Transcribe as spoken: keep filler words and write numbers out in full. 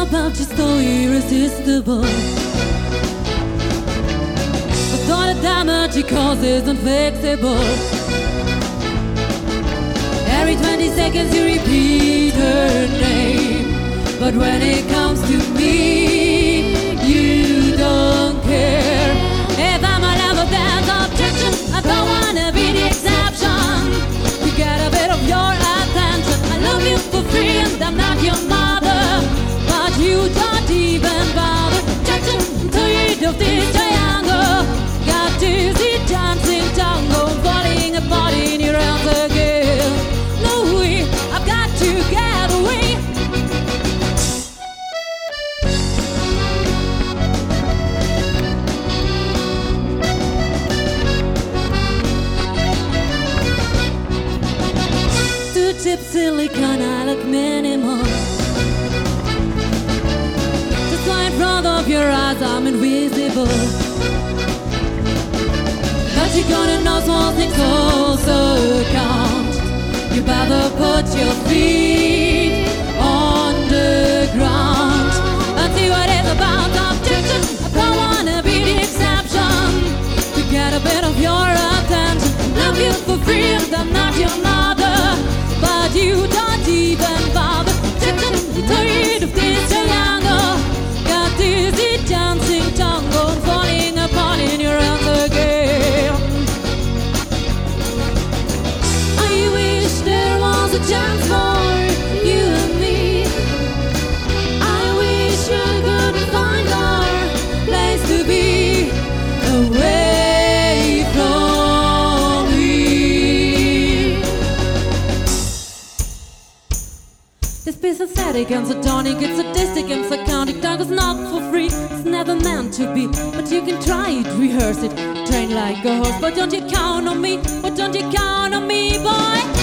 about you so irresistible, but all the damage it causes unfixable. Every twenty seconds you repeat her name, but when it comes to me, you don't care. If I'm a level dance objection, I don't wanna be the exception. To get a bit of your attention, I love you for free and I'm not your mother, but you don't even bother. Objection to you of this triangle. Got dizzy dancing tango, falling apart in your arms again. No way, I've got to get away. Two-tip silicone, I look minimal. Just right in front of your eyes, I'm invisible. But you're gonna know small things also count. You better put your feet on the ground and see what it's about. Objection, I don't wanna be the exception. To get a bit of your attention, love you for free and I'm not your mother, but you don't even bother. Objection, you're tired of this triangle. Got dizzy dancing tango, falling apart in your arms again. I wish there was a chance for you and me. I wish you could find our place to be away from me. This piece is static and satanic, it's sadistic and psychotic. Dog is not for free, it's never meant to be. But you can try it, rehearse it, train like a horse. But don't you count on me, but don't you count on me, boy.